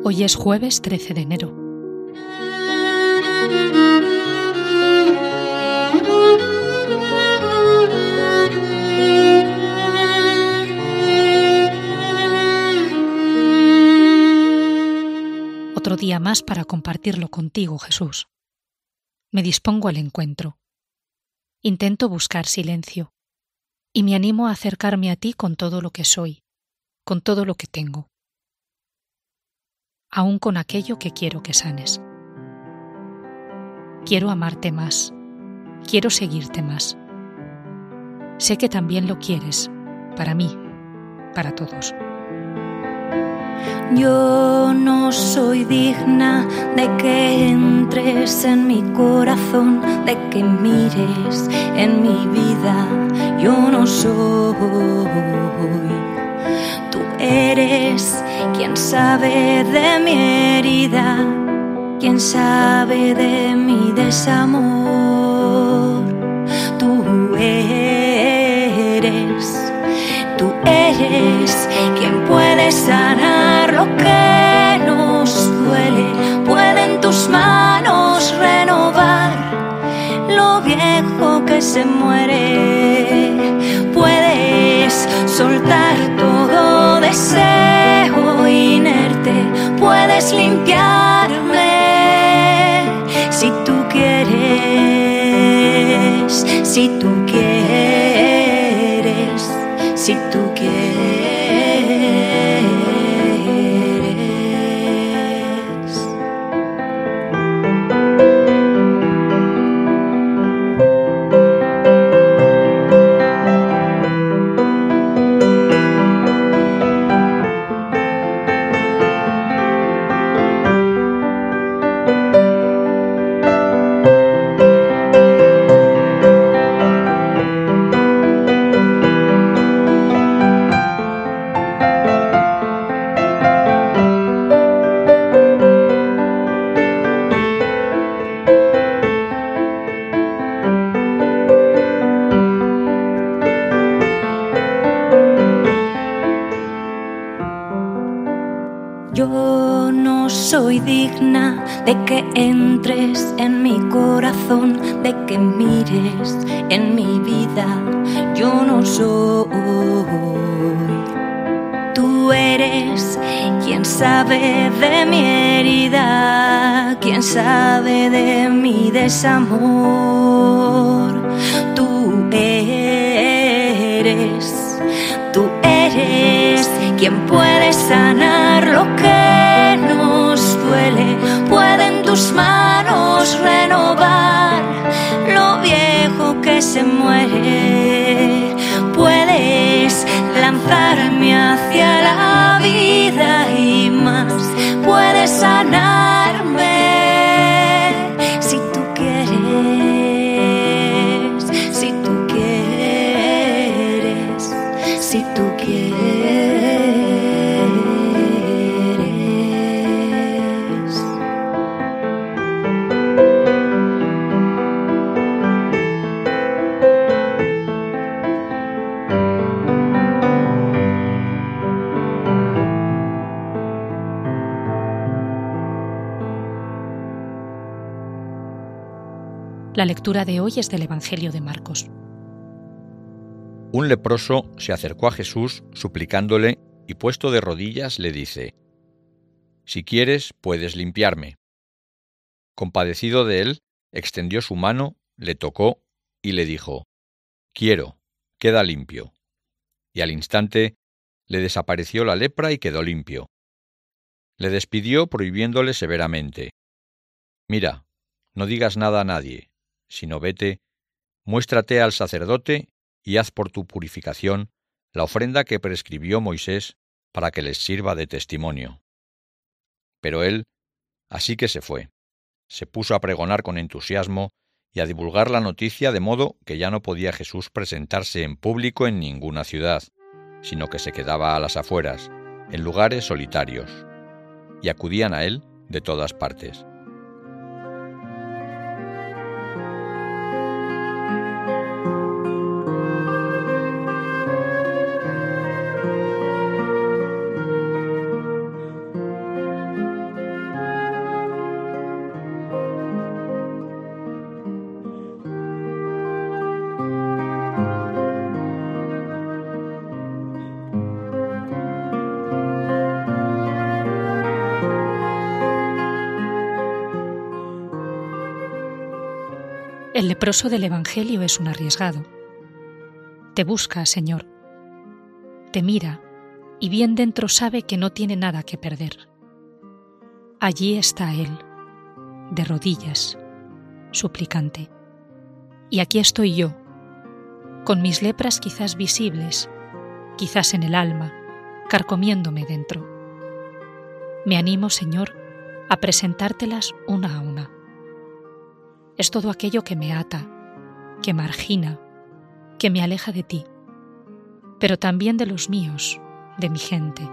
Hoy es jueves 13 de enero. Otro día más para compartirlo contigo, Jesús. Me dispongo al encuentro. Intento buscar silencio y me animo a acercarme a ti con todo lo que soy, con todo lo que tengo, aún con aquello que quiero que sanes. Quiero amarte más, quiero seguirte más. Sé que también lo quieres, para mí, para todos. Yo no soy digna de que entres en mi corazón, de que mires en mi vida. Yo no soy. Tú eres quien sabe de mi herida, quien sabe de mi desamor. Tú eres quien puede sanar lo que nos duele. Pueden tus manos renovar lo viejo que se muere. Puedes soltar todo deseo inerte. Puedes limpiarme si tú quieres, si tú quieres, si tú quieres. Yo no soy digna de que entres en mi corazón, de que mires en mi vida. Yo no soy. Tú eres quien sabe de mi herida, quien sabe de mi desamor. Tú eres quien puede sanar lo que nos duele. Pueden tus manos renovar lo viejo que se muere. Puedes lanzarme hacia la vida y más. Puedes sanarme si tú quieres, si tú quieres, si tú quieres. La lectura de hoy es del Evangelio de Marcos. Un leproso se acercó a Jesús suplicándole y puesto de rodillas le dice: «Si quieres, puedes limpiarme». Compadecido de él, extendió su mano, le tocó y le dijo: «Quiero, queda limpio». Y al instante le desapareció la lepra y quedó limpio. Le despidió prohibiéndole severamente: «Mira, no digas nada a nadie, sino vete, muéstrate al sacerdote y haz por tu purificación la ofrenda que prescribió Moisés para que les sirva de testimonio». Pero él, así que se fue, se puso a pregonar con entusiasmo y a divulgar la noticia, de modo que ya no podía Jesús presentarse en público en ninguna ciudad, sino que se quedaba a las afueras, en lugares solitarios, y acudían a él de todas partes. leproso del Evangelio es un arriesgado. Te busca, Señor. Te mira y bien dentro sabe que no tiene nada que perder. Allí está Él, de rodillas, suplicante. Y aquí estoy yo, con mis lepras quizás visibles, quizás en el alma, carcomiéndome dentro. Me animo, Señor, a presentártelas una a una. Es todo aquello que me ata, que margina, que me aleja de ti, pero también de los míos, de mi gente.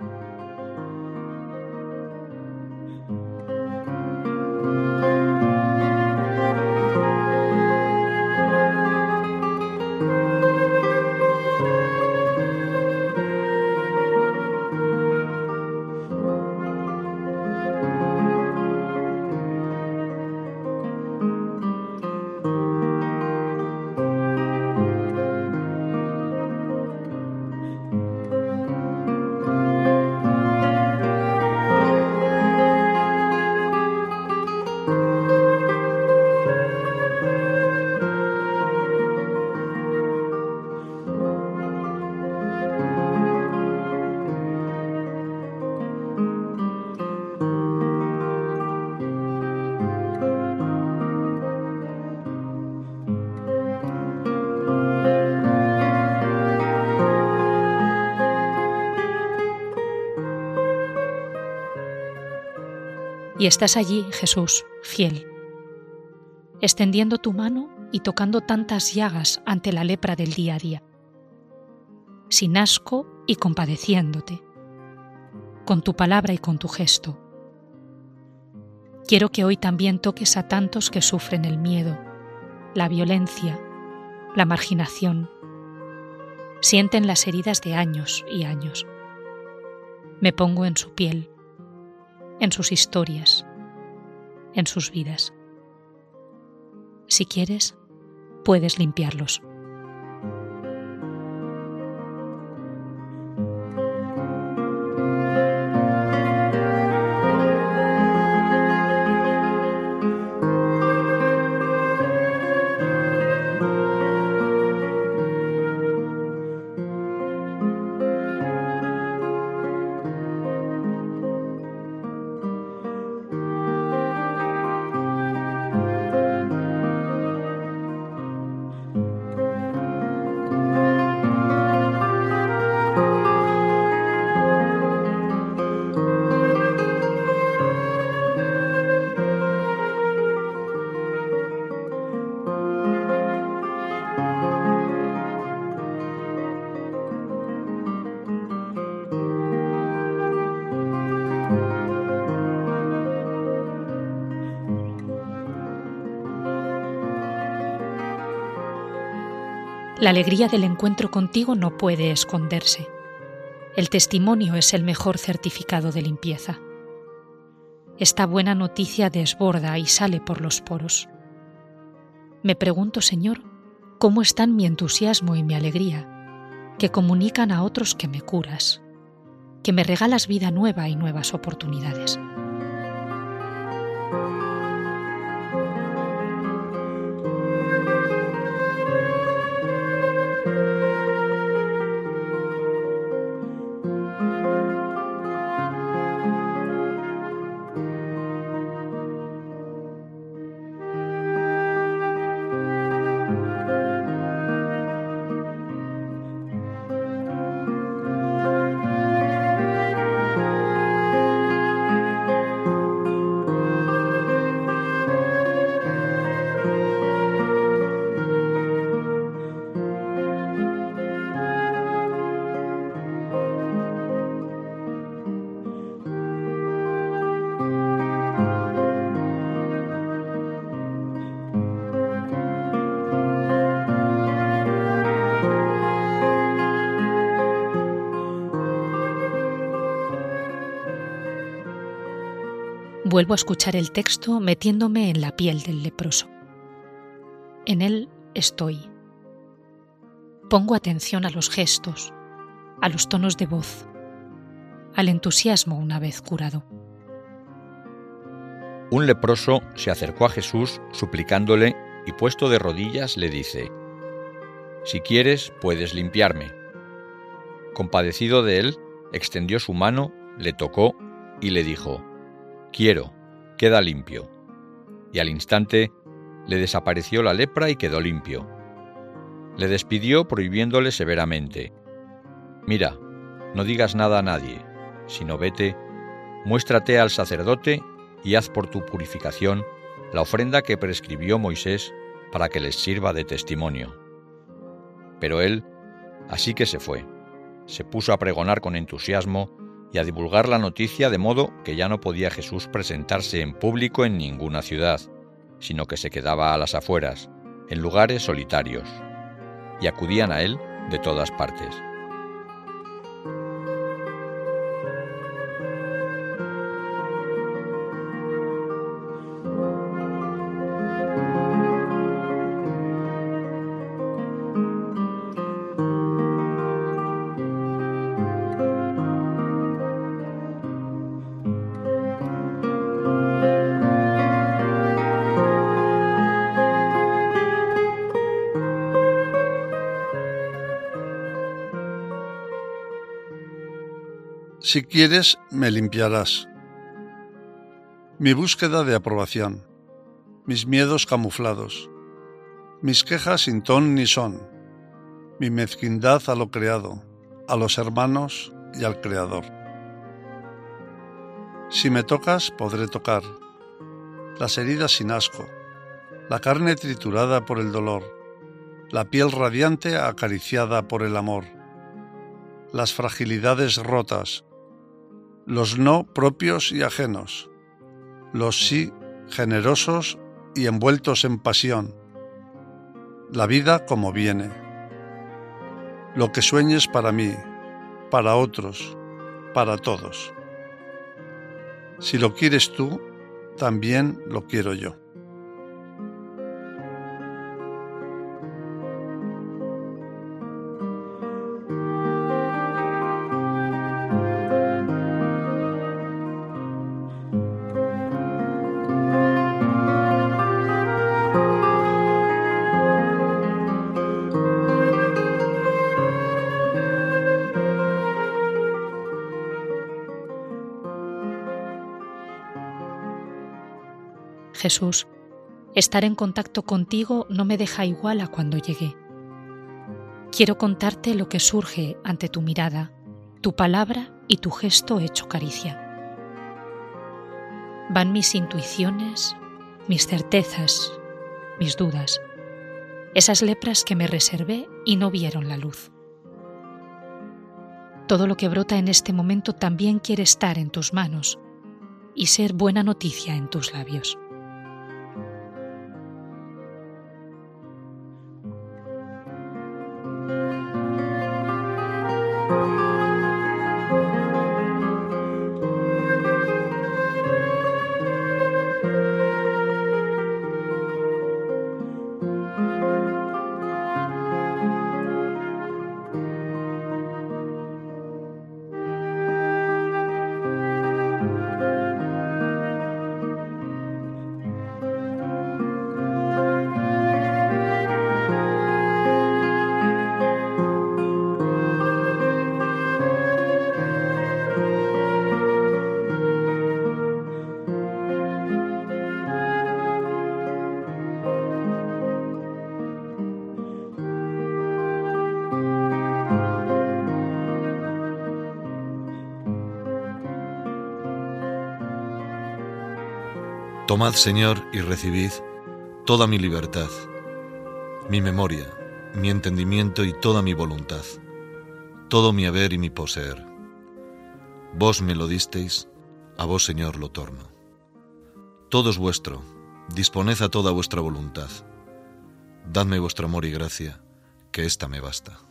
Y estás allí, Jesús, fiel, extendiendo tu mano y tocando tantas llagas ante la lepra del día a día, sin asco y compadeciéndote, con tu palabra y con tu gesto. Quiero que hoy también toques a tantos que sufren el miedo, la violencia, la marginación, sienten las heridas de años y años. Me pongo en su piel, en sus historias, en sus vidas. Si quieres, puedes limpiarlos. La alegría del encuentro contigo no puede esconderse. El testimonio es el mejor certificado de limpieza. Esta buena noticia desborda y sale por los poros. Me pregunto, Señor, ¿cómo están mi entusiasmo y mi alegría, que comunican a otros que me curas, que me regalas vida nueva y nuevas oportunidades? Vuelvo a escuchar el texto metiéndome en la piel del leproso. En él estoy. Pongo atención a los gestos, a los tonos de voz, al entusiasmo una vez curado. Un leproso se acercó a Jesús suplicándole y puesto de rodillas le dice: «Si quieres, puedes limpiarme». Compadecido de él, extendió su mano, le tocó y le dijo: «Quiero, queda limpio». Y al instante le desapareció la lepra y quedó limpio. Le despidió prohibiéndole severamente: «Mira, no digas nada a nadie, sino vete, muéstrate al sacerdote y haz por tu purificación la ofrenda que prescribió Moisés para que les sirva de testimonio». Pero él, así que se fue, se puso a pregonar con entusiasmo y a divulgar la noticia, de modo que ya no podía Jesús presentarse en público en ninguna ciudad, sino que se quedaba a las afueras, en lugares solitarios, y acudían a él de todas partes. Si quieres, me limpiarás. Mi búsqueda de aprobación, mis miedos camuflados, mis quejas sin ton ni son, mi mezquindad a lo creado, a los hermanos y al Creador. Si me tocas, podré tocar las heridas sin asco, la carne triturada por el dolor, la piel radiante acariciada por el amor, las fragilidades rotas, los no propios y ajenos, los sí generosos y envueltos en pasión, la vida como viene, lo que sueñes para mí, para otros, para todos. Si lo quieres tú, también lo quiero yo. Jesús, estar en contacto contigo no me deja igual a cuando llegué. Quiero contarte lo que surge ante tu mirada, tu palabra y tu gesto hecho caricia. Van mis intuiciones, mis certezas, mis dudas, esas lepras que me reservé y no vieron la luz. Todo lo que brota en este momento también quiere estar en tus manos y ser buena noticia en tus labios. Tomad, Señor, y recibid toda mi libertad, mi memoria, mi entendimiento y toda mi voluntad, todo mi haber y mi poseer. Vos me lo disteis, a vos, Señor, lo torno. Todo es vuestro, disponed a toda vuestra voluntad. Dadme vuestro amor y gracia, que ésta me basta.